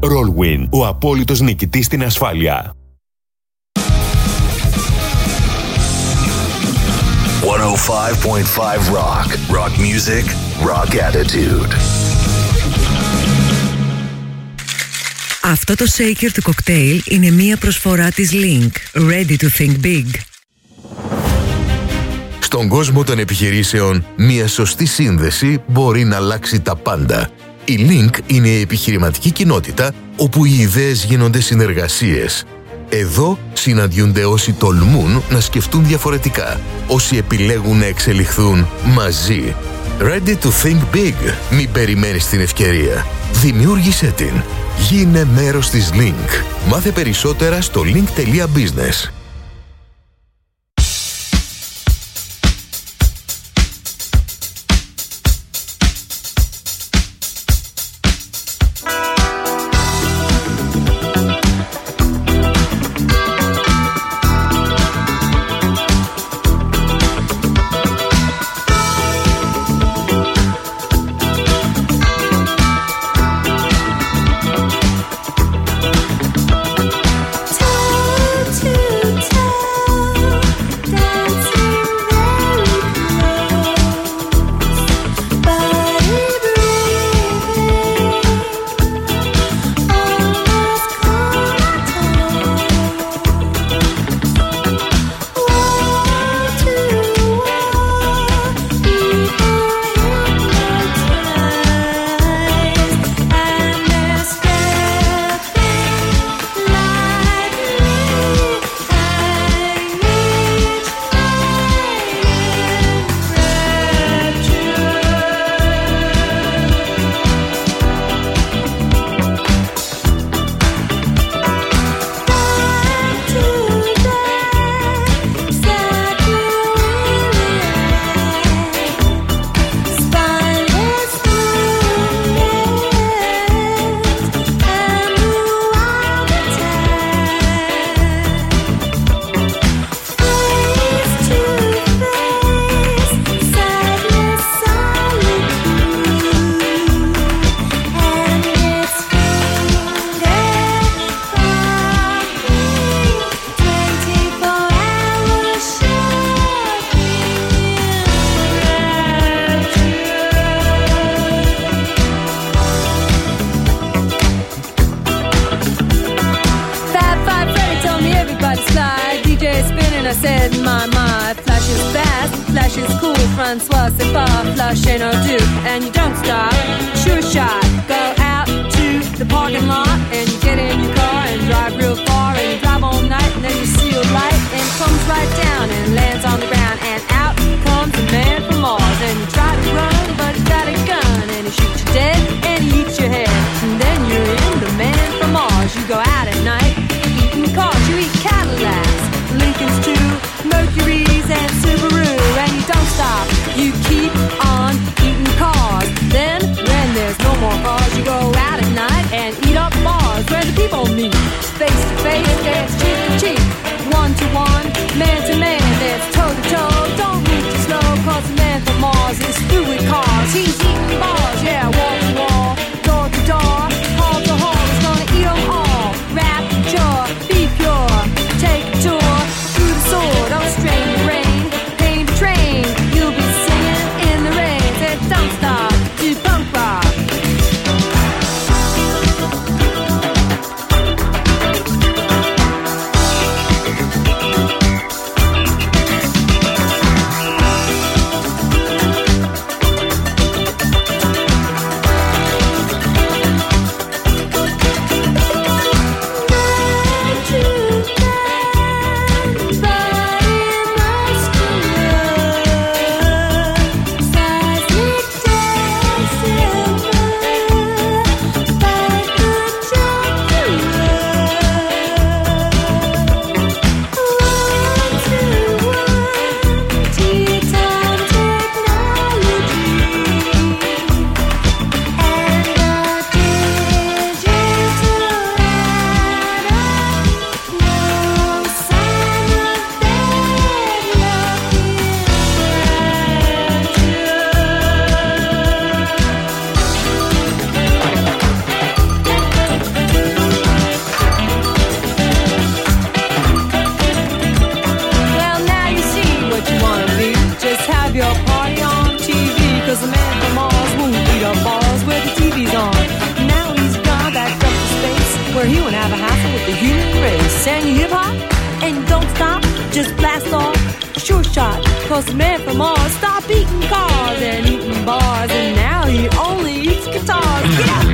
Rollwin, ο απόλυτος νικητής στην ασφάλεια. 105.5 Rock. Rock music, rock attitude. Αυτό το shaker του κοκτέιλ είναι μία προσφορά της Link. Ready to think big. Στον κόσμο των επιχειρήσεων, μία σωστή σύνδεση μπορεί να αλλάξει τα πάντα. Η Link είναι η επιχειρηματική κοινότητα όπου οι ιδέες γίνονται συνεργασίες. Εδώ συναντιούνται όσοι τολμούν να σκεφτούν διαφορετικά, όσοι επιλέγουν να εξελιχθούν μαζί. Ready to think big. Μην περιμένεις την ευκαιρία. Δημιούργησέ την. Γίνε μέρος της Link. Μάθε περισσότερα στο link.business. where he won't have a hassle with the human race. Sang hip hop and don't stop, just blast off, sure shot. Cause the man from Mars stopped eating cars and eating bars, and now he only eats guitars. Get up!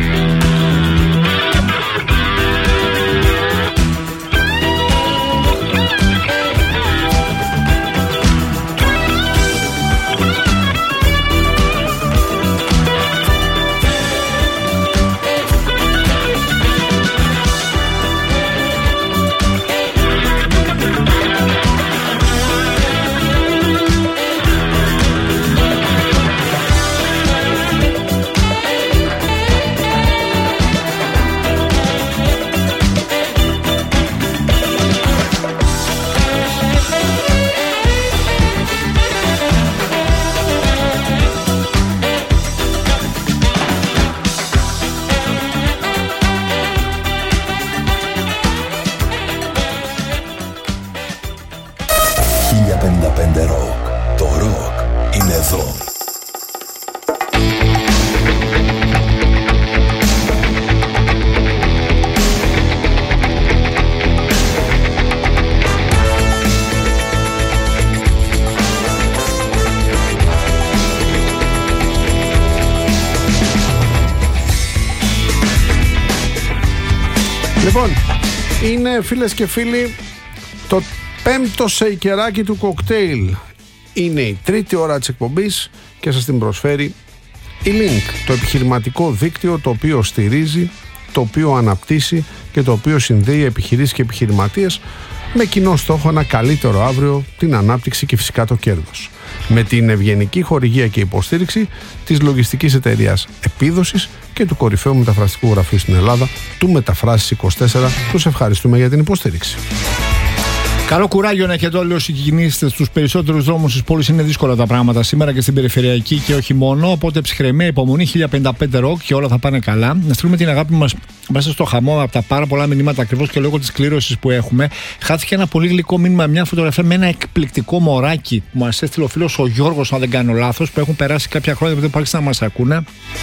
Λοιπόν, είναι φίλες και φίλοι το 5ο σεϊκεράκι του κοκτέιλ. Είναι η 3η ώρα της εκπομπής και σας την προσφέρει η Link, το επιχειρηματικό δίκτυο το οποίο στηρίζει, το οποίο αναπτύσσει και το οποίο συνδέει επιχειρήσεις και επιχειρηματίες με κοινό στόχο ένα καλύτερο αύριο, την ανάπτυξη και φυσικά το κέρδος. Με την ευγενική χορηγία και υποστήριξη της λογιστικής εταιρείας Επίδοσης και του κορυφαίου μεταφραστικού γραφείου στην Ελλάδα, του Μεταφράσεις 24, τους ευχαριστούμε για την υποστήριξη. Καλό κουράγιο να έχετε όλοι όσοι κινείστε στους περισσότερους δρόμους της πόλης. Είναι δύσκολα τα πράγματα σήμερα και στην περιφερειακή και όχι μόνο. Οπότε ψυχραιμία, υπομονή, 1055 ροκ και όλα θα πάνε καλά. Να στείλουμε την αγάπη μας μέσα στο χαμό από τα πάρα πολλά μηνύματα, ακριβώς και λόγω της κλήρωσης που έχουμε. Χάθηκε ένα πολύ γλυκό μήνυμα, μια φωτογραφία με ένα εκπληκτικό μωράκι που μας έστειλε ο φίλος ο Γιώργος, αν δεν κάνω λάθος, που έχουν περάσει κάποια χρόνια που δεν υπάρχει να μας ακούνε.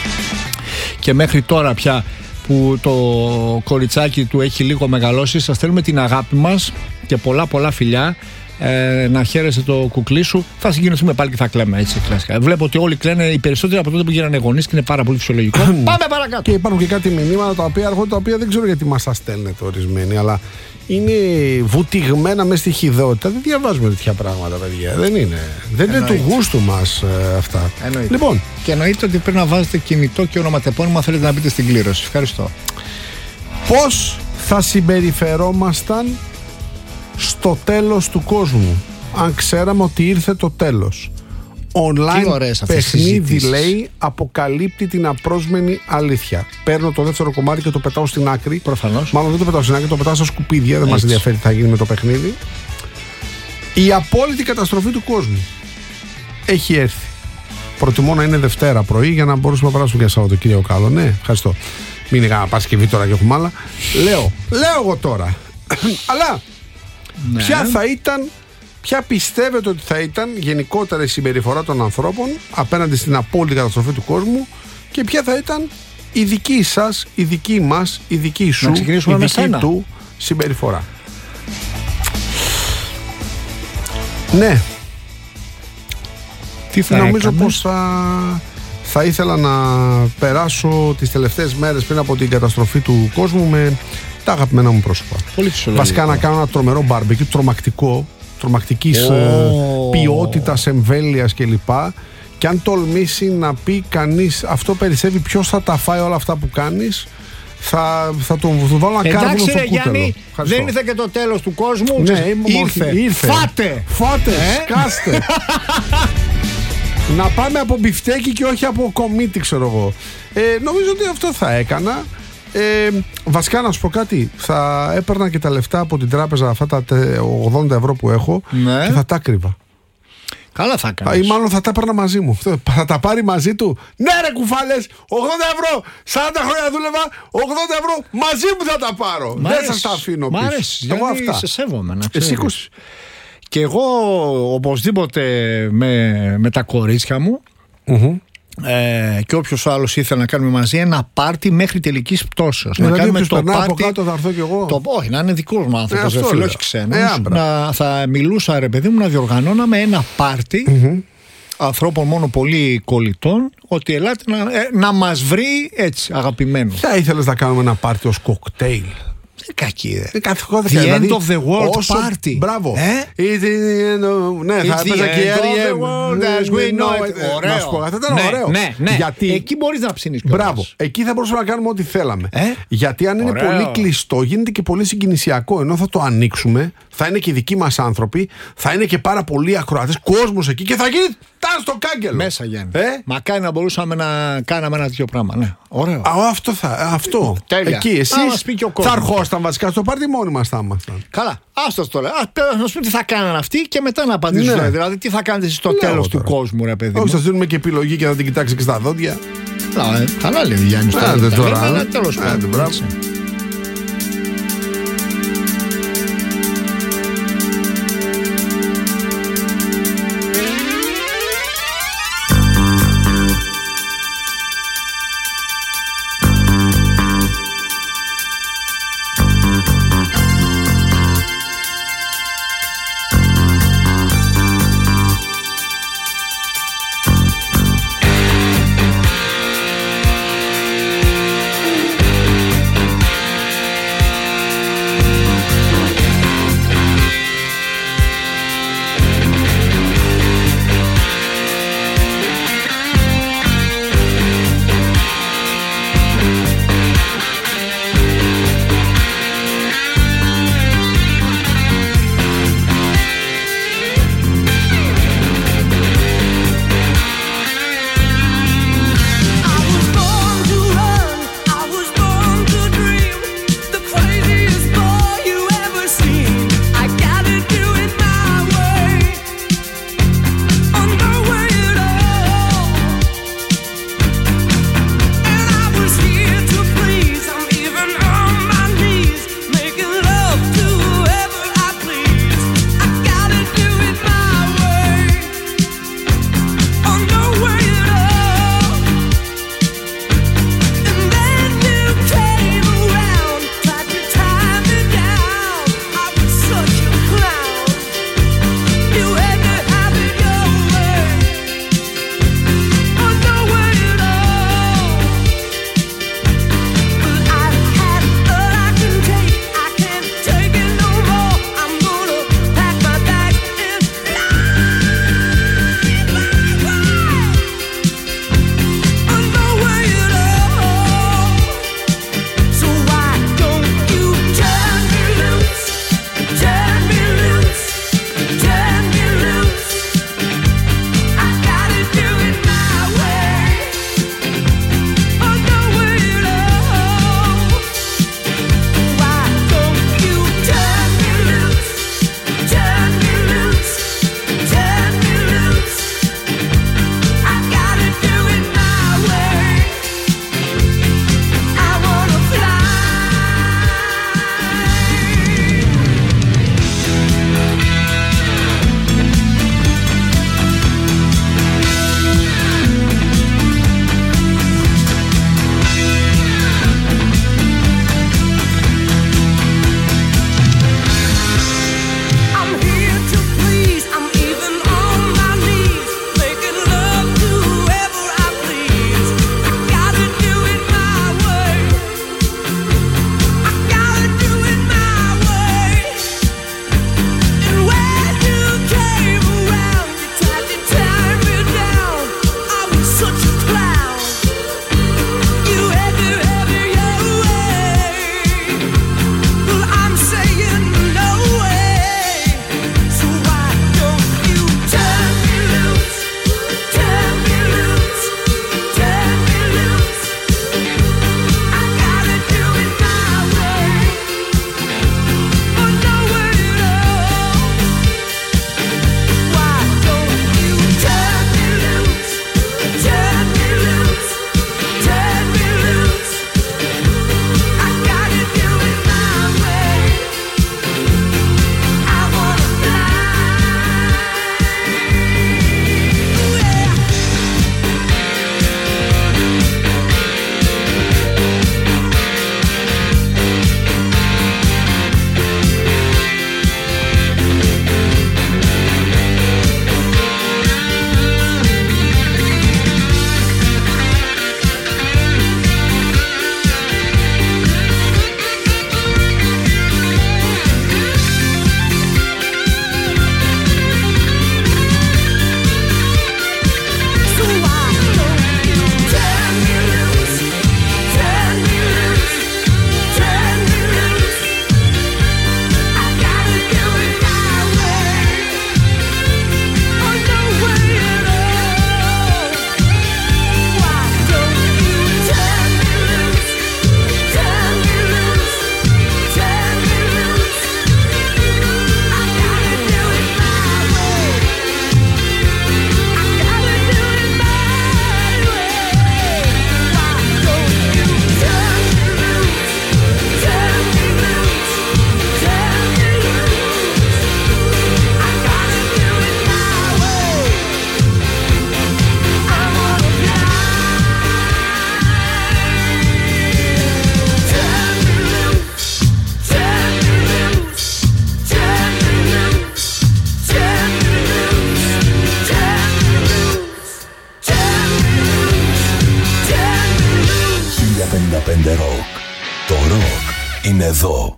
Και μέχρι τώρα πια που το κοριτσάκι του έχει λίγο μεγαλώσει, σας στέλνουμε την αγάπη μας και πολλά φιλιά. Να χαίρεσαι το κουκλί σου. Θα συγκινηθούμε πάλι και θα κλαίμε έτσι κλασικά. Βλέπω ότι όλοι κλαίνε, οι περισσότεροι από τότε που γίνανε γονείς, και είναι πάρα πολύ φυσιολογικό. Πάμε παρακάτω. Και υπάρχουν και κάτι μηνύματα τα οποία δεν ξέρω γιατί μας τα στέλνετε ορισμένοι, αλλά είναι βουτυγμένα μέσα στη χυδότητα. Δεν διαβάζουμε τέτοια πράγματα, παιδιά. Δεν είναι του γούστου μας αυτά. Εννοείται. Λοιπόν. Και εννοείται ότι πρέπει να βάζετε κινητό και ονοματεπώνυμα αν θέλετε να μπείτε στην κλήρωση. Ευχαριστώ. Πώς θα συμπεριφερόμασταν στο τέλος του κόσμου αν ξέραμε ότι ήρθε το τέλος? Online παιχνίδι, λέει, αποκαλύπτει την απρόσμενη αλήθεια. Παίρνω το δεύτερο κομμάτι και το πετάω στην άκρη. Προφανώς. Μάλλον δεν το πετάω στην άκρη, το πετάω στα σκουπίδια. Δεν μας ενδιαφέρει τι θα γίνει με το παιχνίδι. Η απόλυτη καταστροφή του κόσμου έχει έρθει. Προτιμώ να είναι Δευτέρα πρωί για να μπορούσαμε να περάσουμε για Σαββατοκύριακο καλό. Ναι, ευχαριστώ. Μην είναι κανένα Παρασκευή τώρα και έχουμε άλλα. Λέω εγώ τώρα. Αλλά ποια πιστεύετε ότι θα ήταν γενικότερα η συμπεριφορά των ανθρώπων απέναντι στην απόλυτη καταστροφή του κόσμου, και ποια θα ήταν η δική σας, η δική μας, η δική σου, η δική του συμπεριφορά? Ναι. Τι θα Νομίζω έκανες? πως θα ήθελα να περάσω τις τελευταίες μέρες πριν από την καταστροφή του κόσμου με τα αγαπημένα μου πρόσωπα. Πολύ φυσιολογικό. Βασικά να κάνω ένα τρομερό μπάρμπεκιου, τρομακτικής ποιότητας, εμβέλειας κλπ. Και αν τολμήσει να πει κανείς αυτό περισσεύει ποιος θα τα φάει όλα αυτά που κάνεις, θα τον βάλω να κάνω στο κούτελο. Γιάννη, δεν ήρθε και το τέλος του κόσμου. Ναι, ήρθε. Φάτε, σκάστε. Να πάμε από μπιφτέκι και όχι από κομίτι, ξέρω εγώ. Νομίζω ότι αυτό θα έκανα. Βασικά να σου πω κάτι, θα έπαιρνα και τα λεφτά από την τράπεζα, αυτά τα 80 ευρώ που έχω, και θα τα κρύβα. Καλά θα κάνεις. Ή μάλλον θα τα έπαιρνα μαζί μου. Θα τα πάρει μαζί του. Ναι ρε κουφάλες, 80 ευρώ, 40 χρόνια δούλευα, 80 ευρώ μαζί μου θα τα πάρω. Δεν σας τα αφήνω πίσω. Μ' αρέσει, εγώ αυτά. σε σέβομαι να ξέρεις. Εσύ και εγώ οπωσδήποτε με τα κορίτσια μου, και όποιος άλλος ήθελε να κάνουμε μαζί ένα πάρτι μέχρι τελικής πτώσεως. Δηλαδή, να κάνουμε όποιος το περνάει πάρτι. από κάτω θα έρθω κι εγώ. Όχι, να είναι δικός μου άνθρωπος, αυτό φίλο, λέω. όχι ξένος. Θα μιλούσα, ρε παιδί μου, να διοργανώναμε ένα πάρτι ανθρώπων μόνο πολύ κολλητών, ότι ελάτε να μας βρει έτσι, αγαπημένο. Θα ήθελες να κάνουμε ένα πάρτι ως κοκτέιλ? Κακή, The end of the world party. Μπράβο. Ναι, It's θα the έπαιζα και end of the R.E.M. world as we know it. Να σου πω, θα ήταν ωραίο. Ναι. Γιατί... Εκεί μπορείς να ψήνεις κιόλας. Μπράβο. Εκεί θα μπορούσαμε να κάνουμε ό,τι θέλαμε. Γιατί αν είναι Ωραίο. πολύ κλειστό, γίνεται και πολύ συγκινησιακό. Ενώ θα το ανοίξουμε, θα είναι και οι δικοί μας άνθρωποι, θα είναι και πάρα πολλοί ακροατές, κόσμος εκεί και θα γίνει τάν στο κάγκελο. Μέσα, Γιάννη. Μακάρι να μπορούσαμε να κάναμε ένα τέτοιο πράγμα. Ναι. Ωραίο. Αυτό. Τέλεια. Εκεί εσύ Να μας πει και ο θα κόσμος. αρχόσταν βασικά στο πάρτι, μόνοι μας θα ήμασταν. Καλά, άστος το λέω. Να σου πούμε τι θα κάνανε αυτοί και μετά να απαντήσουν. Ναι. Δηλαδή, τι θα κάνετε εσείς στο Λέω τέλος του τώρα. κόσμου, ρε παιδί Όχι, μου. σας δίνουμε και επιλογή και θα την κοιτάξει και στα δόντια. Καλά λέει ο Γιάννης. Άντε τώρα. Αλλά τέλος Άντε, πάντων. μπράβο. έτσι. είναι εδώ.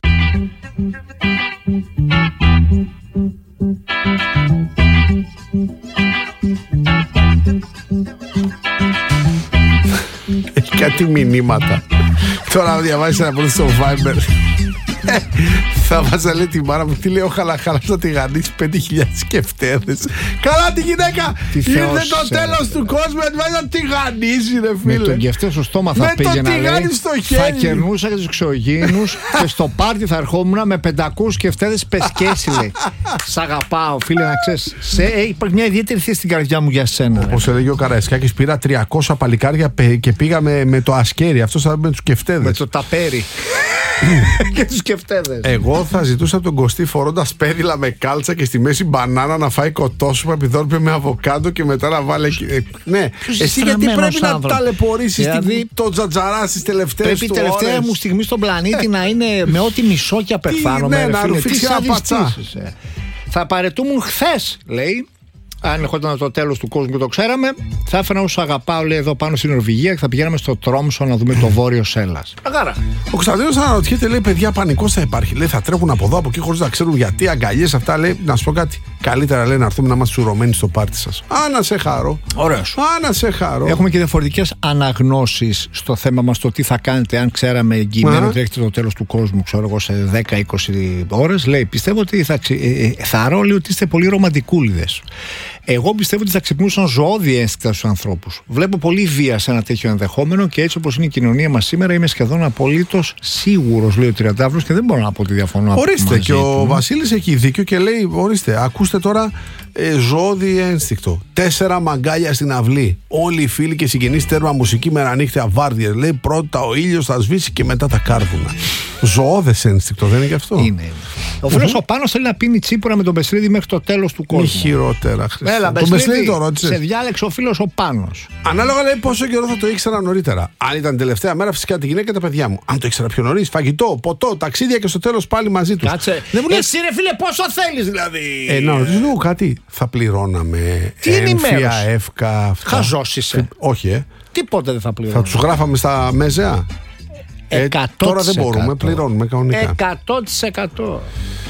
Έχει κάτι μηνύματα. Τώρα διαβάζεις ένα πρώτο στο Viber. Θα βάζα, λέει, τη μάρα μου, τι λέει ο Χαλαχαλάς να τη γανίσει 5.000 σκεφτέδες. Καλά τη γυναίκα! Ήρθε το τέλος του κόσμου, να τη γανίσει, ρε φίλε. Με τον κεφτέ στο στόμα θα πήγαινα, λέει, θα κερνούσα και τους εξωγήινους και στο πάρτι θα ερχόμουν με 500 σκεφτέδες πεσκέση, λέει. Σ' αγαπάω, φίλε, να ξέρεις. Υπάρχει μια ιδιαίτερη θέση στην καρδιά μου για σένα. Όπως έλεγε ο Καραϊσκάκης, πήρα 300 παλικάρια και πήγαμε με το ασκέρι. Αυτός θα με τους σκεφτέδες. Με το ταπέρι. Και τους σκεφτέδες. Εγώ θα ζητούσα από τον Κωστή φορώντας πέδιλα με κάλτσα και στη μέση μπανάνα να φάει κοτόσουπα επιδόρπια με αβοκάντο και μετά να βάλει. Ναι. Εσύ γιατί πρέπει να ταλαιπωρήσεις, δηλαδή, το τζατζαρά στις τελευταίες του ώρες. Πρέπει η τελευταία μου στιγμή στον πλανήτη να είναι με ό,τι μισό και απεχθάνομαι. Ναι, να ρουφήξει ένα πατσά. Θα παρετούμουν χθες, λέει. Αν ερχόταν το τέλος του κόσμου και το ξέραμε, θα έφερα όσους αγαπάω, λέει, εδώ πάνω στην Νορβηγία και θα πηγαίναμε στο Τρόμσο να δούμε το βόρειο Σέλλας. Αγάρα. Ο Κωνσταντίνος αναρωτιέται, λέει, παιδιά, πανικός θα υπάρχει. Λέει, θα τρέχουν από εδώ, από εκεί, χωρίς να ξέρουν γιατί. Αγκαλιές αυτά, λέει, να σου πω κάτι. Καλύτερα, λέει, να έρθουμε να είμαστε σουρωμένοι στο πάρτι σας. Να σε χαρώ. Ωραίος. Να σε χαρώ. Έχουμε και διαφορετικές αναγνώσεις στο θέμα μας, το τι θα κάνετε αν ξέραμε εγγυημένο ότι έχετε το τέλος του κόσμου, ξέρω εγώ, σε 10-20 ώρες. Λέει, πιστεύω ότι θα ρω, λέει, ότι είστε πολύ ρομαντικούλιδες. Εγώ πιστεύω ότι θα ξυπνούσαν ζωώδη ένστικτα στους ανθρώπους. Βλέπω πολύ βία σε ένα τέτοιο ενδεχόμενο και έτσι όπως είναι η κοινωνία μας σήμερα, είμαι σχεδόν απολύτως σίγουρος, λέει ο Τριαντάφυλλος, και δεν μπορώ να πω ότι διαφωνώ. Ορίστε, και ο Βασίλης έχει δίκιο και λέει: ορίστε, ακούστε τώρα, ζωώδη ένστικτο. 4 μαγκάλια στην αυλή. Όλοι οι φίλοι και συγγενείς, τέρμα μουσική με ανανύχτια βάρδιες. Λέει, πρώτα ο ήλιος θα σβήσει και μετά τα κάρβουνα. Ζωώδες ένστικτο, δεν είναι και αυτό? Είναι. Ο φίλος ο Πάνος θέλει να πίνει τσίπουρα με τον Πεσρίδη μέχρι το τέλος του κόσμου. Μη χειρότερα, Χριστέ. Έλα, Πεσρίδη, το ρώτησε. Σε διάλεξε ο φίλος ο Πάνος. Ανάλογα, λέει, πόσο καιρό θα το ήξερα νωρίτερα. Αν ήταν τελευταία μέρα, φυσικά τη γυναίκα και τα παιδιά μου. Αν το ήξερα πιο νωρίς, φαγητό, ποτό, ταξίδια και στο τέλος πάλι μαζί τους. Κάτσε. Εσύ, ρε φίλε, πόσο θέλεις δηλαδή? Να ρωτήσω κάτι. Θα πληρώναμε έμφυα, εύκα. Χαζός είσαι. Όχι, Τίποτε δεν θα πληρώναμε. Θα τους γράφαμε στα μεζαία. 100%. Τώρα δεν μπορούμε, πληρώνουμε κανονικά. 100%.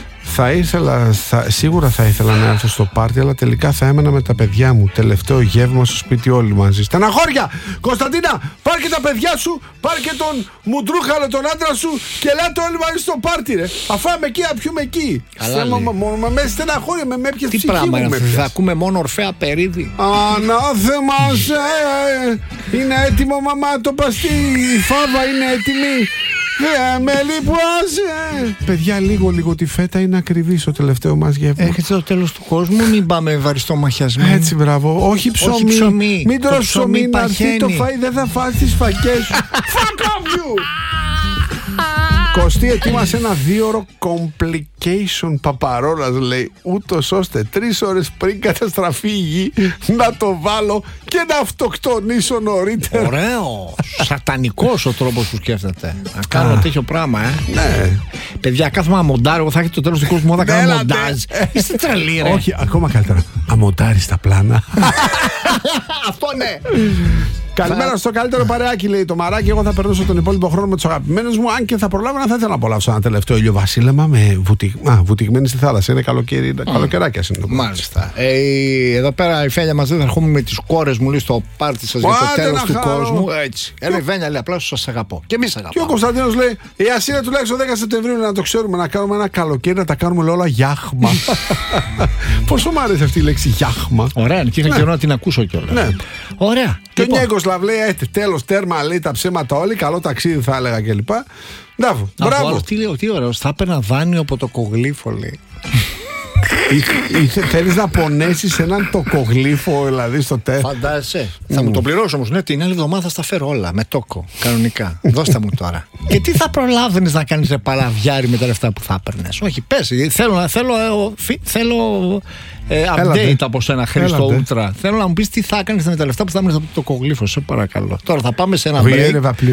Σίγουρα θα ήθελα να έρθω στο πάρτι, αλλά τελικά θα έμενα με τα παιδιά μου. Τελευταίο γεύμα στο σπίτι όλοι μαζί. Στεναχώρια! Κωνσταντίνα, πάρ' και τα παιδιά σου, πάρ' και τον Μουντρούχαλο, τον άντρα σου και ελάτε όλοι μαζί στο πάρτι, ρε. Αφάμε εκεί, να πιούμε εκεί. Με στεναχώρια, με έπιες ψυχή μου. Τι πράγμα είναι, θα ακούμε μόνο Ορφέα Περίδη? Ανάθεμα, είναι έτοιμο, μαμά, το παστί. Η φάβα είναι έτοιμη. Με λιπουάζει. Παιδιά, λίγο τη φέτα είναι ακριβή στο τελευταίο μας γεύμα. Έχετε το τέλος του κόσμου, μην πάμε βαριστομαχιασμένοι. Έτσι, μπράβο. Όχι ψωμί. Μην τρως ψωμί, να έρθει το φαΐ, δεν θα φας τις φακές σου. Fuck off you! Κωστή, ετοίμασε ένα 2ωρο complication παπαρόλας, λέει, ούτως ώστε 3 ώρες πριν καταστραφεί η γη να το βάλω και να αυτοκτονήσω νωρίτερα. Ωραίο. Σατανικός ο τρόπος που σκέφτεται να κάνω τέτοιο πράγμα, Ναι. Παιδιά, κάθομαι να μοντάρω. Εγώ θα έχει το τέλος του κόσμου, θα κάνω μοντάζ. Είστε τρελοί, ρε. Όχι, ακόμα καλύτερα. Αμοντάρεις τα πλάνα. Αυτό ναι. Καλημέρα στο καλύτερο παρεάκι, λέει το Μαράκι. Εγώ θα περνούσα τον υπόλοιπο χρόνο με τους αγαπημένους μου. Αν και θα προλάβω, θα ήθελα να απολαύσω ένα τελευταίο ηλιοβασίλεμα με βουτυγμένη στη θάλασσα. Είναι καλοκαιράκια συνήθως. Μάλιστα. Εδώ πέρα η Φένια μας δεν θα έρχομαι με τις κόρες μου, λέει, στο πάρτι σας για το τέλος του κόσμου. Έτσι. Έλα, Φένια, λέει, απλά σας αγαπώ. Και εμείς αγαπάμε. Και ο Κωνσταντίνος λέει: η Ασία τουλάχιστον 10 Σεπτεμβρίου να το ξέρουμε, να κάνουμε ένα καλοκαίρι, να τα κάνουμε όλα γιάχμα. Πόσο μου άρεσε αυτή η λέξη γιάχμα. Ωραία, και είχα καιρό να την ακούσω κιόλας. Ναι. Ωραία. Και ο Νιέγκος λέει: τέλος, τέρμα, λέει τα ψέματα όλοι. Καλό ταξίδι, θα έλεγα κλπ. Μπράβο. Τι ωραίος, θα έπαιρνα δάνειο από το κογλίφο, λέει. Θέλεις να πονέσεις έναν τοκογλίφο, δηλαδή, στο τέλος? Φαντάζεσαι. Θα μου το πληρώσω όμως. Ναι, την άλλη εβδομάδα θα στα φέρω όλα με τόκο. Κανονικά. Δώστα μου τώρα. Και τι θα προλάβαινες να κάνεις παραβιάρι με τα λεφτά που θα έπαιρνες? Όχι, πες. Θέλω update από σένα, Χρήστο Ούτρα. Θέλω να μου πεις τι θα κάνεις με τα λεφτά που θα έπαιρνες από το κογλίφο. Σε παρακαλώ. Τώρα θα πάμε σε ένα break.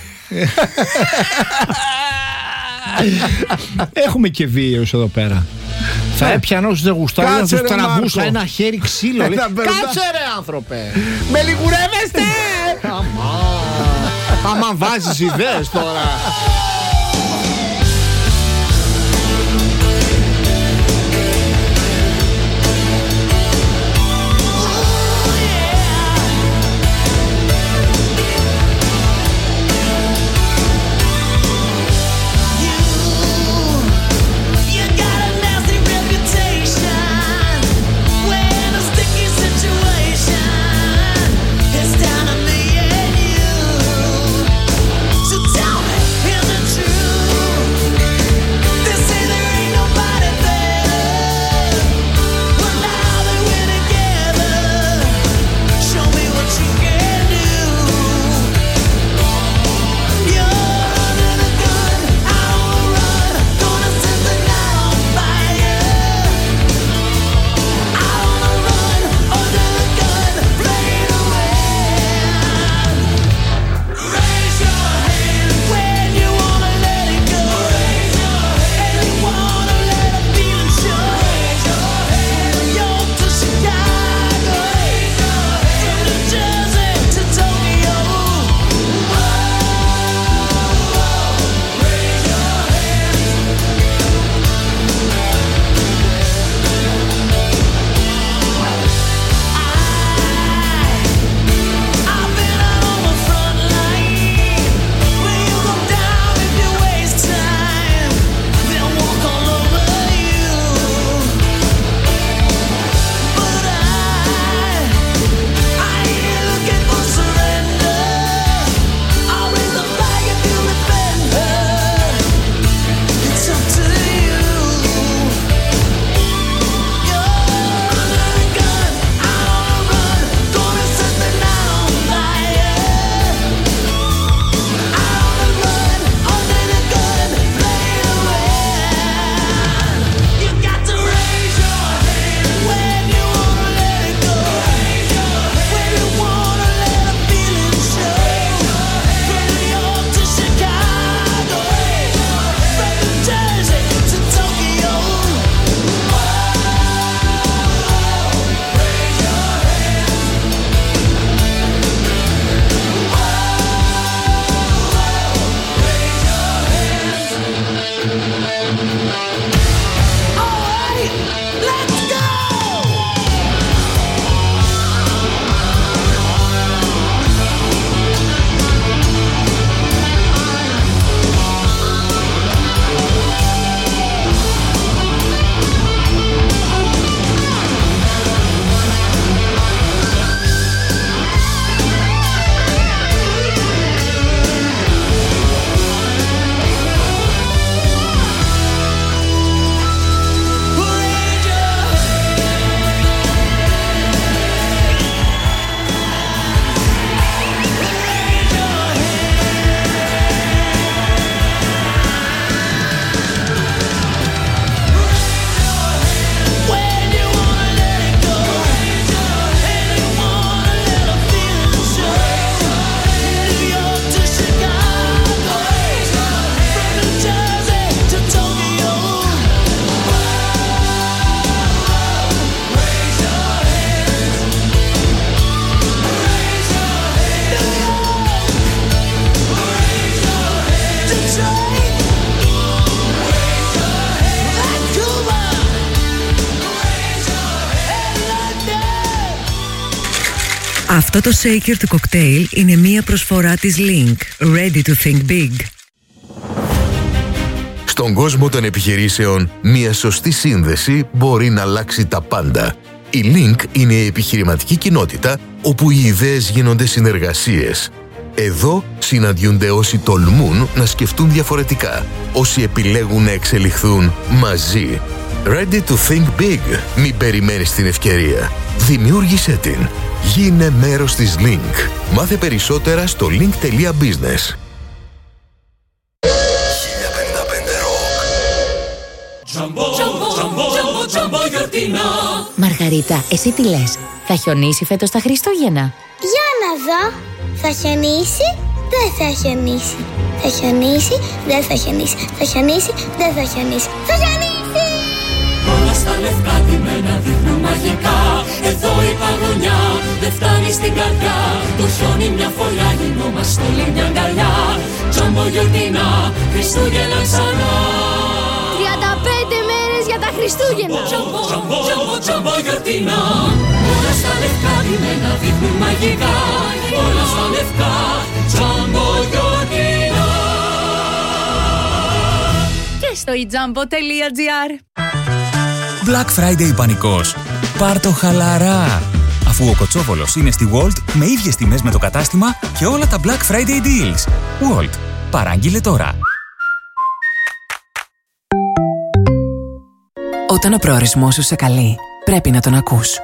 Έχουμε και βίαιος εδώ πέρα. Θα έπιανα όσους δεν γουστάρουν να τους τραβούσα ένα χέρι ξύλο. Κάτσε ρε άνθρωπε. Με λιγουρεύεστε. Άμα βάζεις ιδέες τώρα. Αυτό το shaker του κοκτέιλ είναι μία προσφορά της Link. Ready to think big. Στον κόσμο των επιχειρήσεων, μία σωστή σύνδεση μπορεί να αλλάξει τα πάντα. Η Link είναι η επιχειρηματική κοινότητα όπου οι ιδέες γίνονται συνεργασίες. Εδώ συναντιούνται όσοι τολμούν να σκεφτούν διαφορετικά, όσοι επιλέγουν να εξελιχθούν μαζί. Ready to think big. Μην περιμένεις την ευκαιρία. Δημιούργησέ την. Γίνε μέρος της Link. Μάθε περισσότερα στο link.business. Μαργαρίτα, εσύ τι λες? Θα χιονίσει φέτος τα Χριστούγεννα? Για να δω. Θα χιονίσει, δεν θα χιονίσει. Θα χιονίσει, δεν θα χιονίσει. Θα χιονίσει, δεν θα χιονίσει. Θα χιονίσει! Όλα στα λευκά ντυμένα δείχνουν μαγικά. Εδώ η παγωνιά δεν φτάνει στην καρδιά. Το χιόνι μια φωλιά, γινόμαστε όλοι μια αγκαλιά. Τζάμπο γιορτινά, Χριστούγεννα ξανά. 35 μέρες για τα Χριστούγεννα. Τζάμπο γιορτινά. Όλα στα λευκά ντυμένα δείχνουν μαγικά. Όλα στα λευκά, τζάμπο γιορτινά. Και στο ejambo.gr. Black Friday πανικός. Πάρ' το χαλαρά. Αφού ο Κοτσόβολος είναι στη Walt με ίδιες τιμές με το κατάστημα και όλα τα Black Friday deals. Walt. Παράγγειλε τώρα. Όταν ο προορισμός σου σε καλεί, πρέπει να τον ακούς.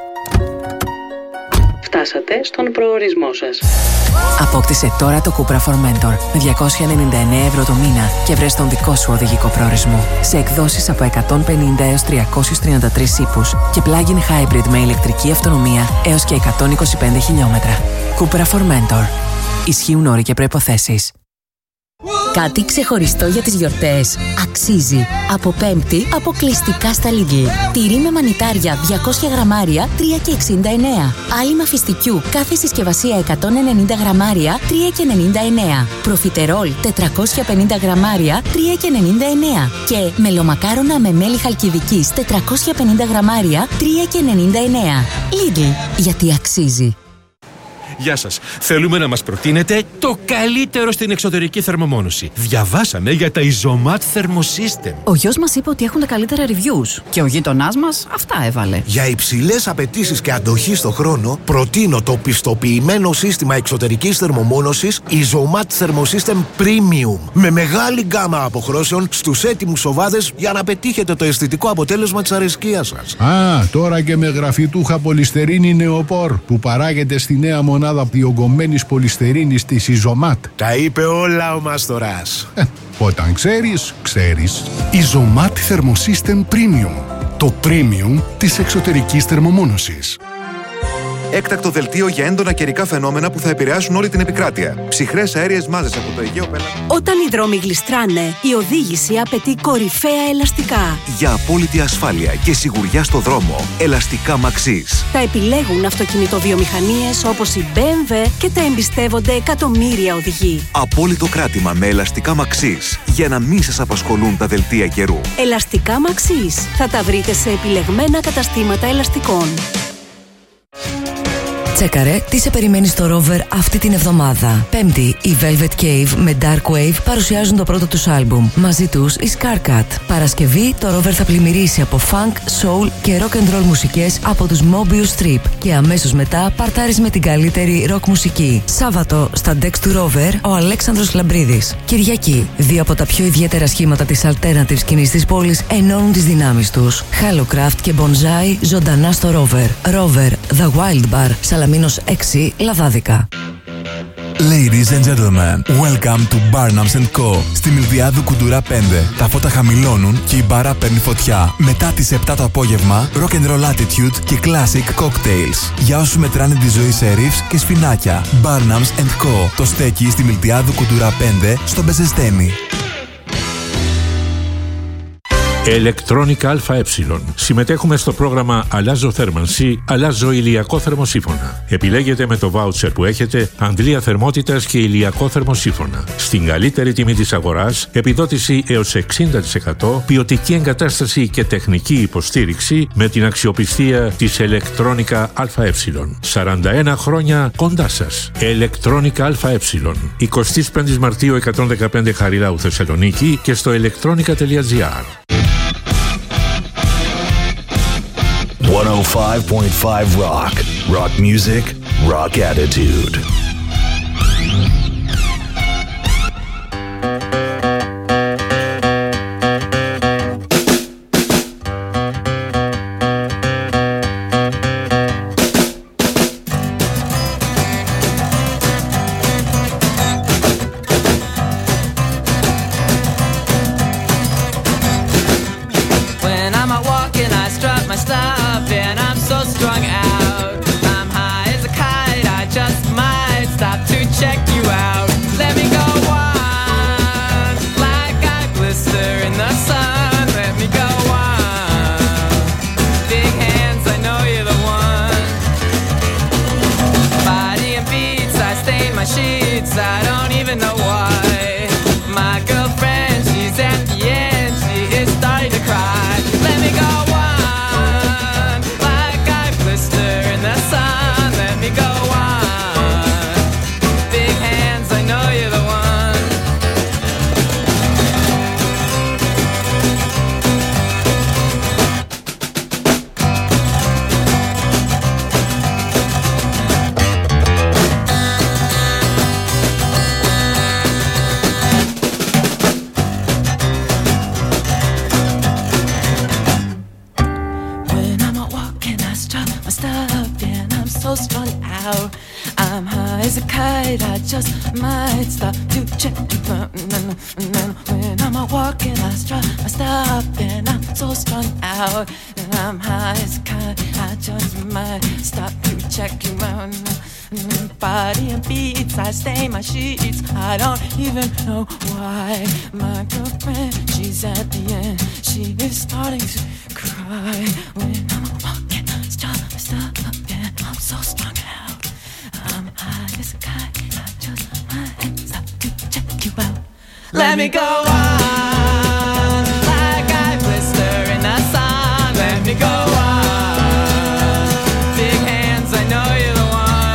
Φτάσατε στον προορισμό σας. Απόκτησε τώρα το Cupra Formentor με 299 ευρώ το μήνα και βρες τον δικό σου οδηγικό προορισμό. Σε εκδόσεις από 150 έως 333 ύπους και plug-in hybrid με ηλεκτρική αυτονομία έως και 125 χιλιόμετρα. Cupra Formentor. Ισχύουν όροι και προϋποθέσεις. Κάτι ξεχωριστό για τις γιορτές. Αξίζει. Από Πέμπτη αποκλειστικά στα Lidl. Τυρί με μανιτάρια 200 γραμμάρια 3,69. Άλυμα φιστικιού κάθε συσκευασία 190 γραμμάρια 3,99. Προφιτερόλ 450 γραμμάρια 3,99. Και μελομακάρονα με μέλι χαλκιδικής 450 γραμμάρια 3,99. Lidl. Γιατί αξίζει. Γεια σας. Θέλουμε να μας προτείνετε το καλύτερο στην εξωτερική θερμομόνωση. Διαβάσαμε για τα Isomat Thermosystem. Ο γιος μας είπε ότι έχουν τα καλύτερα reviews και ο γείτονάς μας αυτά έβαλε. Για υψηλές απαιτήσεις και αντοχή στο χρόνο, προτείνω το πιστοποιημένο σύστημα εξωτερικής θερμομόνωσης Isomat Thermosystem Premium. Με μεγάλη γκάμα αποχρώσεων στους έτοιμους σοβάδες για να πετύχετε το αισθητικό αποτέλεσμα της αρεσκίας σας. Τώρα και με γραφιτούχα πολυστερίνη νεοπόρ που παράγεται στη νέα μονάδα διογκωμένης πολυστερίνης της Isomat. Τα είπε όλα ο Μάστορας. Όταν ξέρεις, ξέρεις. Isomat Thermosystem Premium. Το premium της εξωτερικής θερμομόνωσης. Έκτακτο δελτίο για έντονα καιρικά φαινόμενα που θα επηρεάσουν όλη την επικράτεια. Ψυχρές αέριες μάζες από το Αιγαίο πέλαγο. Όταν οι δρόμοι γλιστράνε, η οδήγηση απαιτεί κορυφαία ελαστικά. Για απόλυτη ασφάλεια και σιγουριά στο δρόμο, ελαστικά Maxis. Τα επιλέγουν αυτοκινητοβιομηχανίες όπως η BMW και τα εμπιστεύονται εκατομμύρια οδηγοί. Απόλυτο κράτημα με ελαστικά Maxis για να μην σας απασχολούν τα δελτία καιρού. Ελαστικά Maxis. Θα τα βρείτε σε επιλεγμένα καταστήματα ελαστικών. Τσέκαρε τι σε περιμένει στο Rover αυτή την εβδομάδα. Πέμπτη, οι Velvet Cave με Dark Wave παρουσιάζουν το πρώτο τους άλμπουμ. Μαζί τους η Scarcat. Παρασκευή, το Rover θα πλημμυρίσει από funk, soul και rock and roll μουσικές από τους Mobius Strip. Και αμέσως μετά παρτάρεις με την καλύτερη rock μουσική. Σάββατο, στα decks του Rover, ο Αλέξανδρος Λαμπρίδης. Κυριακή, δύο από τα πιο ιδιαίτερα σχήματα της alternative σκηνής της πόλης ενώνουν τις δυνάμεις τους. Hallocraft και Bonsai ζωντανά στο Rover. Rover, The Wild Bar, Σαλαμίνος 6, Λαδάδικα. Ladies and gentlemen, welcome to Barnums & Co. Στη Μιλδιάδου Κουντουρά 5. Τα φώτα χαμηλώνουν και η μπάρα παίρνει φωτιά. Μετά τις 7 το απόγευμα, rock and roll attitude και classic cocktails. Για όσους μετράνε τη ζωή σε ριφς και σφινάκια. Barnums & Co. Το στέκει στη Μιλδιάδου Κουντουρά 5 στο Μπεζεστένι. Electronica ΑΕ. Συμμετέχουμε στο πρόγραμμα Αλλάζω θέρμανση, αλλάζω ηλιακό θερμοσύφωνα. Επιλέγετε με το βάουτσερ που έχετε αντλία θερμότητας και ηλιακό θερμοσύφωνα. Στην καλύτερη τιμή της αγοράς, επιδότηση έως 60%, ποιοτική εγκατάσταση και τεχνική υποστήριξη με την αξιοπιστία της Electronica ΑΕ. 41 χρόνια κοντά σας. Electronica ΑΕ. 25 Μαρτίου 115 Χαριλάου Θεσσαλονίκη και στο electronica.gr. 105.5 Rock. Rock music, rock attitude. I don't even know why. My girlfriend, she's at the end. She is starting to cry. When I'm walking, stop, and I'm so strung out. I'm high as a kite. I just might stop to check you out. Let me go on, like I blister in the sun. Let me go on. Big hands, I know you're the one.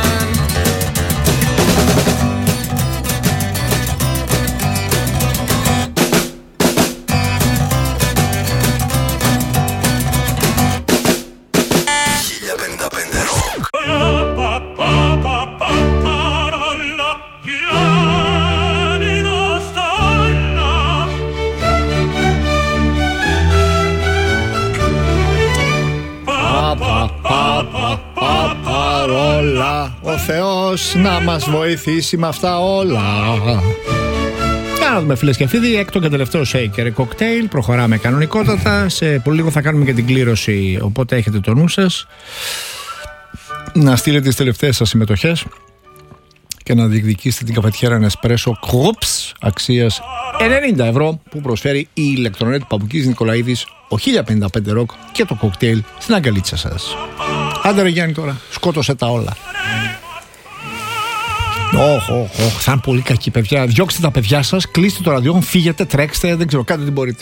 Ο Θεός να μας βοηθήσει με αυτά όλα. Κάνουμε φίλες και φίλοι, έκτο και τελευταίο shaker cocktail. Προχωράμε κανονικότατα. Σε πολύ λίγο θα κάνουμε και την κλήρωση. Οπότε έχετε το νου σας να στείλετε τις τελευταίες σας συμμετοχές και να διεκδικήσετε την καφετιέρα Nespresso Krups αξίας 90 ευρώ που προσφέρει η ηλεκτρονέτ Παπουκής Νικολαίδης, ο 1055 Rock και το κοκτέιλ στην αγκαλίτσα σας. Άντε ρε Γιάννη τώρα, σκότωσε τα όλα. Θα είναι πολύ κακή παιδιά. Διώξτε τα παιδιά σας, κλείστε το ραδιόφωνο, φύγετε, τρέξτε, δεν ξέρω, κάντε ό,τι μπορείτε.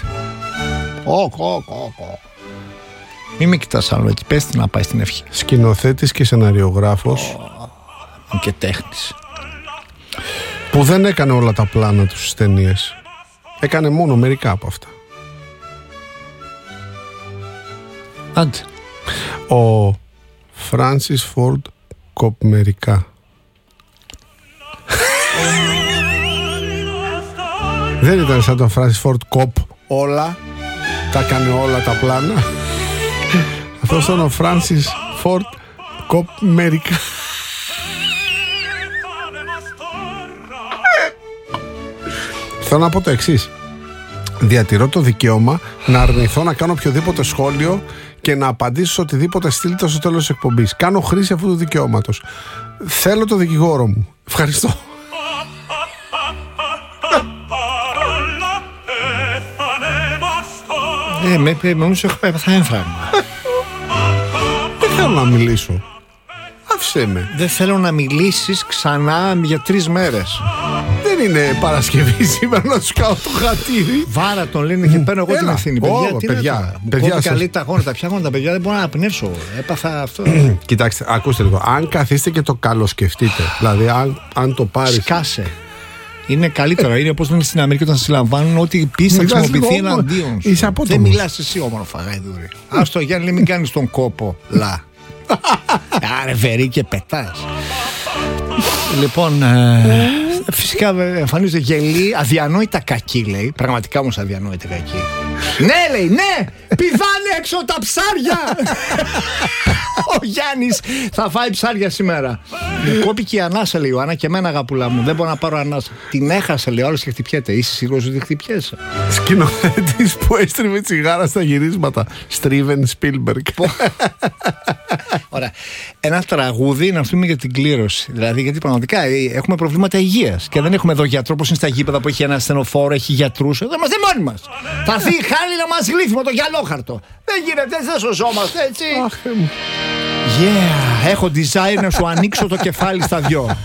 Μην με κοιτάς άλλο έτσι, πες τι να πάει στην ευχή. Σκηνοθέτης και σεναριογράφος και τέχνης που δεν έκανε όλα τα πλάνα του στις ταινίες. Έκανε μόνο μερικά από αυτά. Άντε. Ο Φράνσις Φόρντ Κοπ μερικά. Δεν ήταν σαν τον Φράνσις Φόρντ Κοπ όλα. Τα έκανε όλα τα πλάνα. Αυτός ήταν ο Φράνσις Φόρντ Κοπ μερικά. Θέλω να πω το εξής. Διατηρώ το δικαίωμα να αρνηθώ να κάνω οποιοδήποτε σχόλιο και να απαντήσω σε οτιδήποτε στείλετε στο τέλος της εκπομπής. Κάνω χρήση αυτού του δικαιώματος. Θέλω το δικηγόρο μου. Ευχαριστώ. Νομίζω θα έμφραγμα. Δεν θέλω να μιλήσω. Άφησέ με. Δεν θέλω να μιλήσεις ξανά για 3 μέρες. Δεν είναι Παρασκευή σήμερα να τους κάνω το χατήρι. Βάρα τον λένε και παίρνω εγώ την ευθύνη. Παιδιά, παιδιά, καλή τα γόνατα. Ποια γόνατα, παιδιά, δεν μπορώ να πνεύσω. Έπαθα αυτό. Κοιτάξτε, ακούστε λίγο. Αν καθίστε και το καλοσκεφτείτε, δηλαδή αν το πάρεις. Σκάσε. Είναι καλύτερο. Είναι όπως λένε στην Αμερική όταν σας συλλαμβάνουν ότι πεις θα χρησιμοποιηθεί εναντίον σου. Δεν μιλάς εσύ όμορφα, γαϊδούρη. Ας το Γιάννη, μην κάνεις τον κόπο. Λα. Άρε βερί και πετάς. Λοιπόν, φυσικά εμφανίζεται γελί, αδιανόητα κακή λέει. Πραγματικά όμως αδιανόητα κακή. Ναι λέει, ναι, πηδάνε έξω τα ψάρια. Ο Γιάννης θα φάει ψάρια σήμερα. Μου κόπηκε η ανάσα λέει, Ιωάννα, και εμένα αγαπούλα μου. Δεν μπορώ να πάρω ανάσα. Την έχασε λέει, όλος και χτυπιέται. Είσαι σίγουρος ότι χτυπιέσαι? Σκηνοθέτης που έστριβε τσιγάρα στα γυρίσματα, Στρίβεν Σπίλμπεργκ. Ωραία. Ένα τραγούδι να πούμε για την κλήρωση. Δηλαδή, γιατί πραγματικά έχουμε προβλήματα υγείας και δεν έχουμε εδώ γιατρό όπως είναι στα γήπεδα που έχει ένα ασθενοφόρο, έχει γιατρούς. Εδώ είμαστε μόνοι μας. Θα έρθει η Χάλη να μας γλύφει με το γυαλόχαρτο. Δεν γίνεται, δεν σωζόμαστε έτσι. Yeah, έχω design να σου ανοίξω το κεφάλι στα δυο.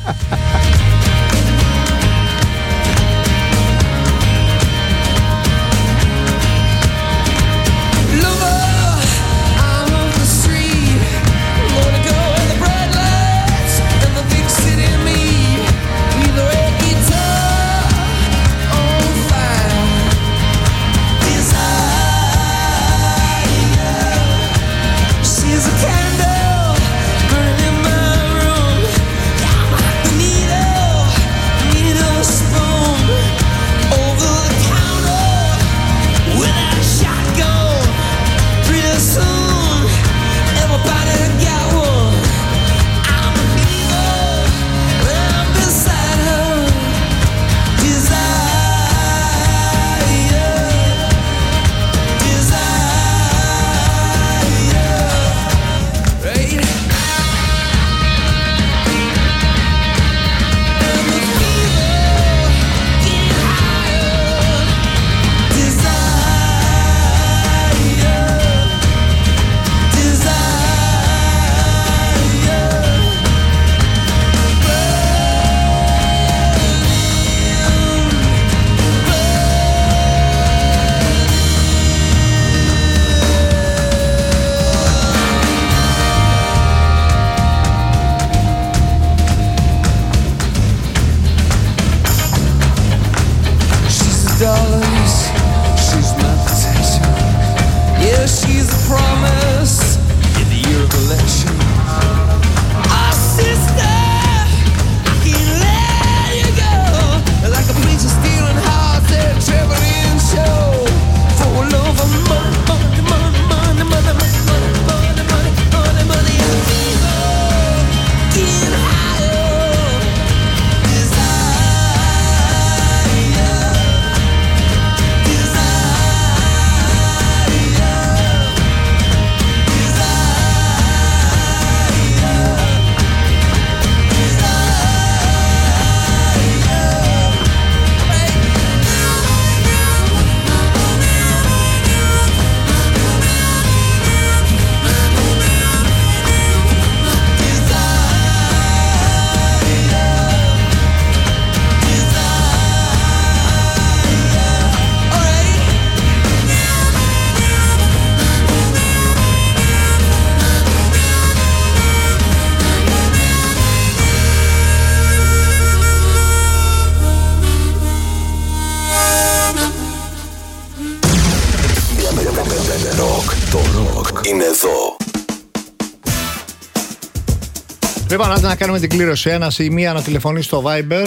Λοιπόν, άντε να κάνουμε την κλήρωση. Ένα ή μία να τηλεφωνεί στο Viber.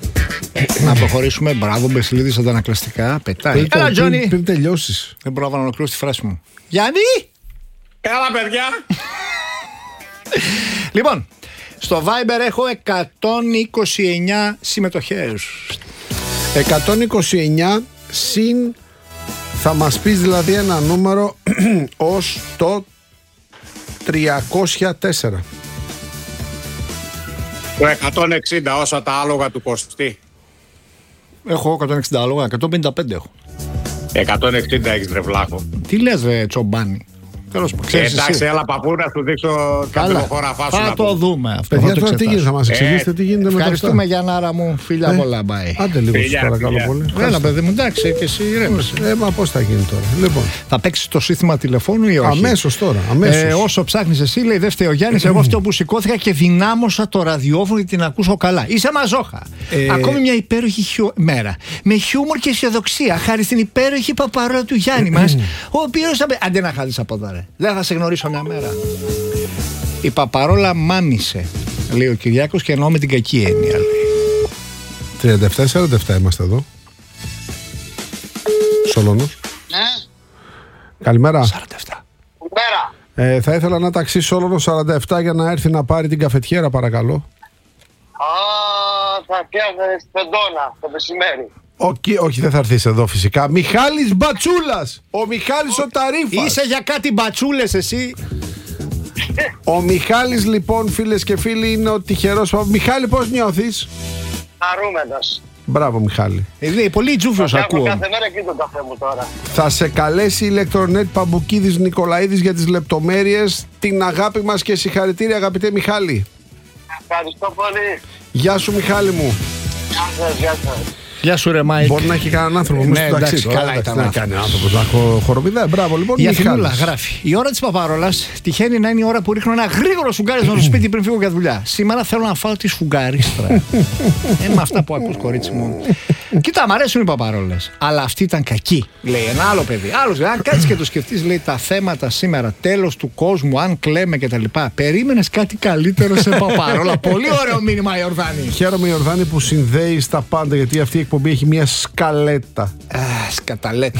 Να προχωρήσουμε. Μπράβο, Μπεσιλίδης, αντανακλαστικά. Πετάει. Έλα, Τζόνι. Πριν τελειώσεις. Δεν μπορώ να ολοκληρώσω τη φράση μου. Γιάννη! Έλα, παιδιά! Λοιπόν, στο Viber έχω 129 συμμετοχές. 129 συν. Θα μας πεις δηλαδή ένα νούμερο ως το 304. Το 160 όσα τα άλογα του Κωστή. Έχω 160 άλογα, 155 έχω. 160 έχεις βρε βλάχο. Τι λες, ρε Τσομπάνη? Εντάξει, έλα παππού να σου δείξω κάποιο χώρα φάσου. Θα το δούμε. Παιδιά, τώρα τι γίνεται, θα μας εξηγήσετε τι γίνεται με αυτό. Ευχαριστούμε, Γιάνναρα μου. Φιλιά πολλά, μπάει. Άντε λίγο, σας παρακαλώ πολύ. Έλα, παιδί μου, εντάξει, και εσύ ηρέμησε. Μα πώς θα γίνει τώρα? Λοιπόν. Θα παίξεις το σύστημα τηλεφώνου ή όχι? Αμέσως τώρα. Αμέσως. Όσο ψάχνεις εσύ, λέει, δεν φταίει ο Γιάννης. Εγώ φταίω που σηκώθηκα και δυνάμωσα το ραδιόφωνο για την ακούσω καλά. Είσαι μαζόχα. Ακόμη μια υπέροχη μέρα. Με χιούμορ και αισιοδοξία, χάρη στην υπέροχη παπαρόλα του Γιάννη μας, ο οποίος θα. Αντί να χάσεις από εδώ, ρε. Δεν θα σε γνωρίσω μια μέρα. Η παπαρόλα μάμισε, λέει ο Κυριάκος, και εννοώ με την κακή έννοια, λέει. 37-47 είμαστε εδώ. Σολώνος. Ναι. Καλημέρα. 47. Καλημέρα. Θα ήθελα να ταξίσει Σόλωνος 47 για να έρθει να πάρει την καφετιέρα, παρακαλώ. Θα φτιάχνει σπεντόνα το μεσημέρι. Όχι, δεν θα έρθεις εδώ φυσικά. Μιχάλης Μπατσούλας. Ο Μιχάλης ο Ταρίφας. Είσαι για κάτι μπατσούλες εσύ. Ο Μιχάλης, λοιπόν, φίλες και φίλοι, είναι ο τυχερός. Μιχάλη, πώς νιώθεις? Χαρούμενος. Μπράβο, Μιχάλη. Πολύ τζούφιος ακούω. Κάθε μέρα εκεί τον καφέ μου τώρα. Θα σε καλέσει η Ηλεκτρονέτ Παμπουκίδης Νικολαίδης για τις λεπτομέρειες. Την αγάπη μας και συγχαρητήρια, αγαπητέ Μιχάλη. Ευχαριστώ πολύ. Γεια σου, Μιχάλη μου. Γεια σας. Γεια σου, ρε Μάικ. Μπορεί να έχει κανέναν άνθρωπο μέσα στο ταξί. Καλά ήταν να κάνει άνθρωπος να χοροπηδά. Μπράβο, λοιπόν. Η Αθηνούλα γράφει: η ώρα της παπαρόλας τυχαίνει να είναι η ώρα που ρίχνω ένα γρήγορο σφουγγάρισμα στο σπίτι πριν φύγω για δουλειά. Σήμερα θέλω να φάω τη σφουγγαρίστρα. Με αυτά που ακούς, κορίτσι μου. Κοίτα, μ' αρέσουν οι παπαρόλες. Αλλά αυτή ήταν κακή. Λέει ένα άλλο παιδί. Άλλος, αν κάτσεις και το σκεφτείς, λέει, τα θέματα σήμερα, τέλος του κόσμου, αν κλαίμε κτλ. Περίμενες κάτι καλύτερο σε παπαρόλα. Πολύ ωραίο μήνυμα, Ιορδάνη. Χαίρομαι, Ιορδάνη, που συνδέει τα πάντα, γιατί αυτή η εκπομπή έχει μια σκαλέτα. Σκαταλέτα.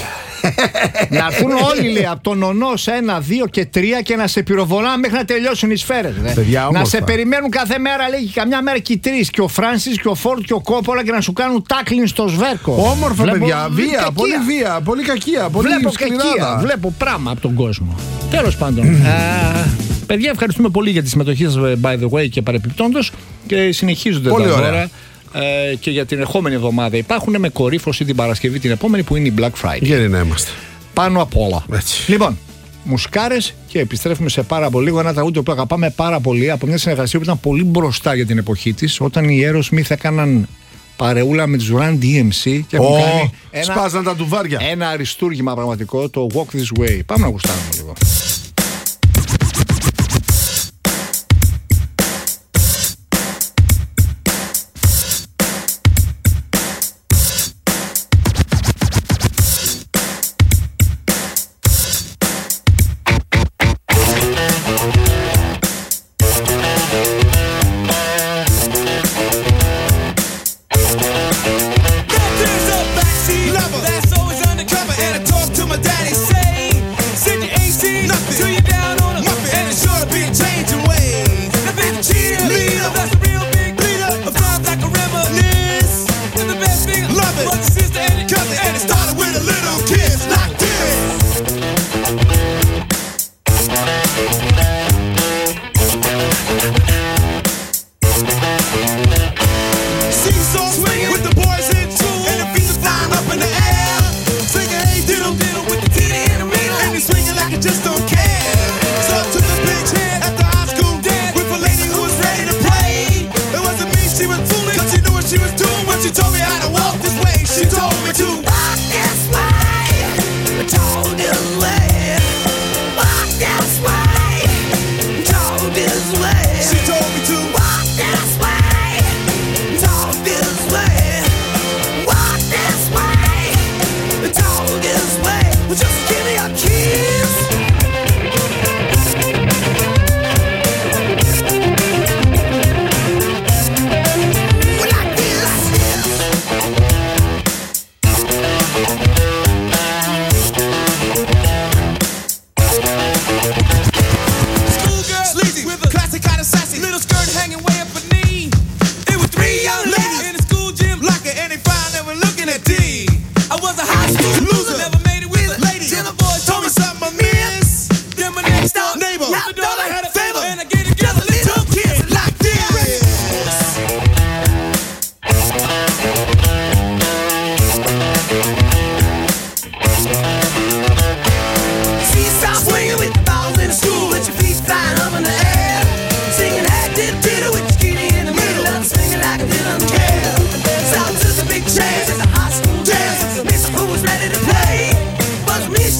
Να έρθουν όλοι, λέει, από τον Ονός 1, 2 και 3 και να σε πυροβολάνε μέχρι να τελειώσουν οι σφαίρες. Να σε περιμένουν κάθε μέρα, λέει, καμιά μέρα και οι τρεις. Και ο Φράνσις και ο Φόρτ και ο Κόπολα, και να σου κάνουν τάκλιν στο σβέρκο. Όμορφα, παιδιά. Βία, πολύ βία, πολύ κακία. Πολύ σκληράδα. Βλέπω πράγμα από τον κόσμο. Τέλος πάντων. Παιδιά, ευχαριστούμε πολύ για τη συμμετοχή σας, by the way, και παρεπιπτόντως. Και συνεχίζονται τα δώρα. Και για την ερχόμενη εβδομάδα υπάρχουν, με κορύφωση την Παρασκευή την επόμενη, που είναι η Black Friday. Γέροι να είμαστε. Πάνω απ' όλα. Λοιπόν, μουσκάρες, και επιστρέφουμε σε πάρα πολύ λίγο. Ένα τραγούδι που αγαπάμε πάρα πολύ, από μια συνεργασία που ήταν πολύ μπροστά για την εποχή της, όταν οι Aerosmith έκαναν παρεούλα με τους Run DMC και έχουν κάνει σπάζαν τα ντουβάρια. Ένα αριστούργημα πραγματικό, το Walk This Way. Πάμε να γουστάρουμε λίγο. That's always undercover, and I talk to my daddy, say, said you ain't seen nothing.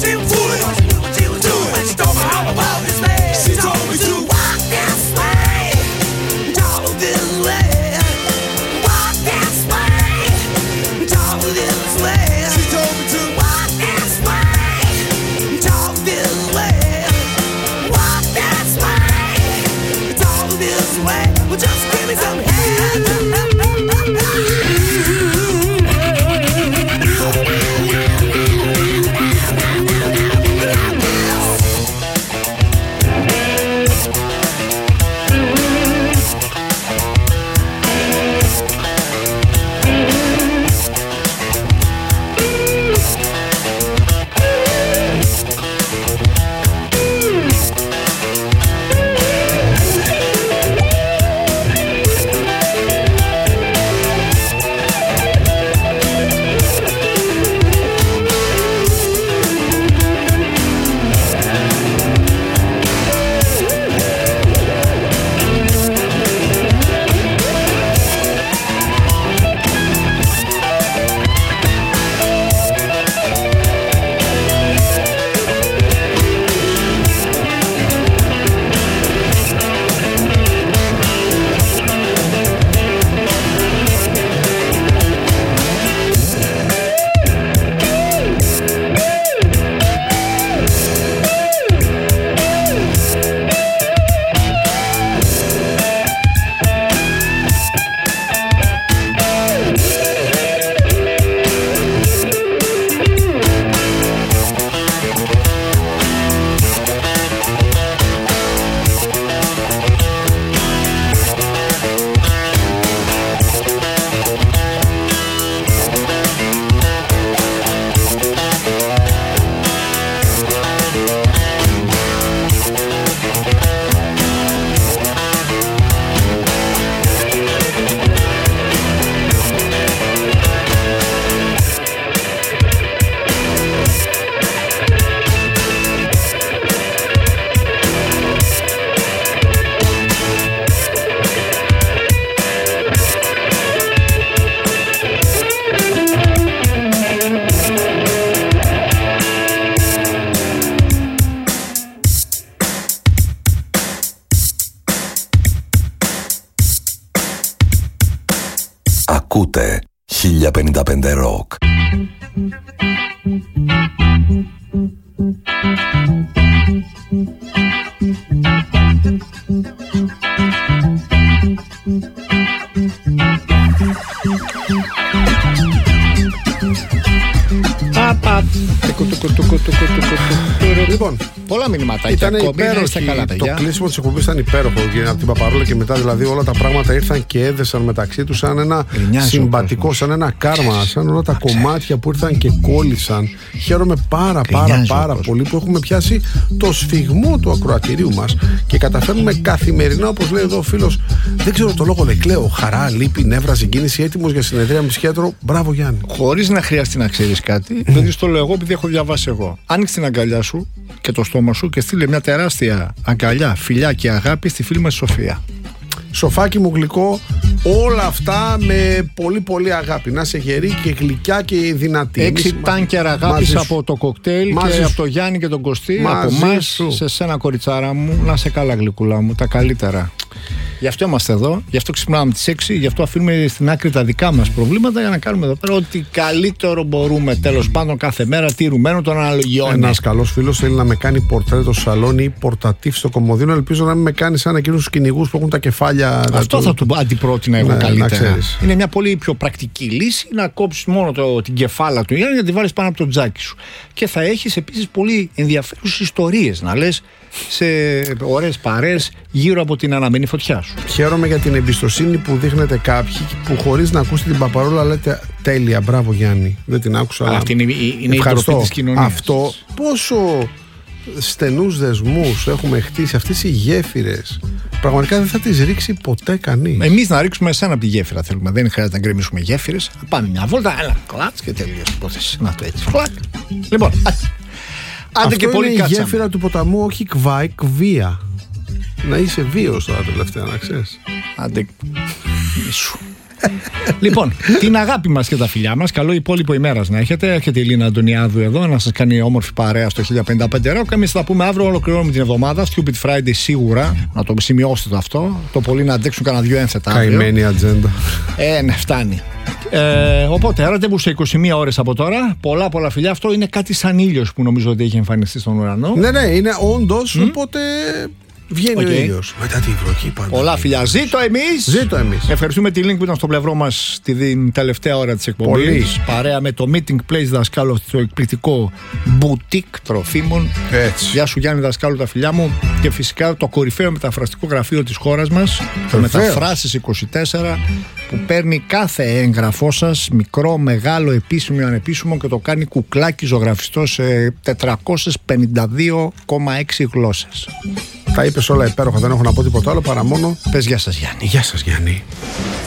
she was doing, what she was doing when she told me all about this man. She told me to walk this way, talk this way, walk this way, talk this way. She told me to walk this way, talk this way, walk this way, talk this way. Well, just give me some head. Ακούτε 1055 Rock. Λοιπόν, πολλά μηνύματα. Ήταν υπέροχη. Το κλείσιμο της εκπομπής ήταν υπέροχο από την Παπαρόλα και μετά, δηλαδή όλα τα πράγματα ήρθαν και έδεσαν μεταξύ τους σαν ένα συμπατικό, σαν ένα κάρμα, σαν όλα τα κομμάτια που ήρθαν και κόλλησαν. Χαίρομαι πάρα πολύ που έχουμε πιάσει το σφιγμό του ακροατηρίου μας και καταφέρνουμε καθημερινά, όπως λέει εδώ ο φίλος, δεν ξέρω το λόγο, λέει, κλαίω, χαρά, λύπη, νεύρα, συγκίνηση, έτοιμος για συνεδρία με ψυχίατρο. Μπράβο Γιάννη. Χωρίς να χρειαστεί να ξέρεις κάτι, δηλαδή στο λέω εγώ επειδή έχω διαβάσει εγώ. Άνοιξε την αγκαλιά σου και το στόμα σου και στείλε μια τεράστια αγκαλιά, φιλιά και αγάπη στη φίλη μας Σοφία. Σοφάκι μου γλυκό, όλα αυτά με πολύ αγάπη. Να είσαι γερή και γλυκιά και δυνατή. 6 τάνκερ αγάπης από το κοκτέιλ και από το Γιάννη και τον Κωστή, από εμάς σε σένα κοριτσάρα μου. Να είσαι καλά γλυκούλα μου, τα καλύτερα. Γι' αυτό είμαστε εδώ, γι' αυτό ξυπνάμε τις 6, γι' αυτό αφήνουμε στην άκρη τα δικά μας προβλήματα για να κάνουμε εδώ πέρα ό,τι καλύτερο μπορούμε. Τέλος πάντων, κάθε μέρα τηρουμένο των αναλογιών. Ένας καλός φίλος θέλει να με κάνει πορτρέτο στο σαλόνι ή πορτατίφ στο κομμωδίνο. Ελπίζω να μην με κάνει σαν εκείνους τους κυνηγούς που έχουν τα κεφάλια. Αυτό θα του αντιπρότεινα εγώ καλύτερα. Είναι μια πολύ πιο πρακτική λύση να κόψεις μόνο την κεφάλα του Γιάννη και να τη βάλεις πάνω από το τζάκι σου. Και θα έχεις επίσης πολύ ενδιαφέρουσες ιστορίες να λες σε ωραίες παρέες γύρω από την αναμένη φωτιά σου. Χαίρομαι για την εμπιστοσύνη που δείχνετε κάποιοι που χωρίς να ακούσετε την Παπαρόλα λέτε τέλεια, μπράβο Γιάννη. Δεν την άκουσα. Αυτή είναι η ντροπή της κοινωνίας. Αυτό πόσο στενούς δεσμούς έχουμε χτίσει, αυτές οι γέφυρες. Πραγματικά δεν θα τις ρίξει ποτέ κανείς. Εμείς να ρίξουμε εσένα από τη γέφυρα θέλουμε. Δεν χρειάζεται να γκρεμίσουμε γέφυρες. Να πάμε μια βόλτα, ένα κλατς και τελείωσε η υπόθεση. Να το έτσι. Λοιπόν, αυτό και πολύ είναι η γέφυρα του ποταμού, όχι κβάη, κβία. Να είσαι βίος τώρα τελευταία, να ξέρεις. Άντε. Σου. Λοιπόν, την αγάπη μας και τα φιλιά μας. Καλό υπόλοιπο ημέρας να έχετε. Έχετε η Λίνα Αντωνιάδου εδώ να σας κάνει όμορφη παρέα στο 1055 Rock. Εμείς θα τα πούμε αύριο. Ολοκληρώνουμε την εβδομάδα. Stupid Friday σίγουρα. Να το σημειώσετε το αυτό. Το πολύ να αντέξουν κανένα δυο ένθετα. Καημένη ατζέντα. Ναι, φτάνει. Οπότε ραντεβού σε 21 ώρες από τώρα. Πολλά φιλιά. Αυτό είναι κάτι σαν ήλιος που νομίζω ότι έχει εμφανιστεί στον ουρανό. Ναι, είναι όντως. Οπότε βγαίνει ο ήλιος. Μετά τη βροχή πάντα. Πολλά φιλιά. Ζήτω εμείς. Ευχαριστούμε τη Link που ήταν στο πλευρό μας την τελευταία ώρα της εκπομπής. Παρέα με το Meeting Place Δασκάλου, το εκπληκτικό boutique τροφίμων. Έτσι. Γεια σου Γιάννη Δασκάλου, τα φιλιά μου. Και φυσικά το κορυφαίο μεταφραστικό γραφείο της χώρας μας, το Μεταφράσεις 24, που παίρνει κάθε έγγραφό σας, μικρό, μεγάλο, επίσημο ή ανεπίσημο, και το κάνει κουκλάκι ζωγραφιστό σε 452,6 γλώσσες. Τα είπες όλα υπέροχα, δεν έχω να πω τίποτα άλλο παρά μόνο πες γεια σας Γιάννη. Γεια σας Γιάννη.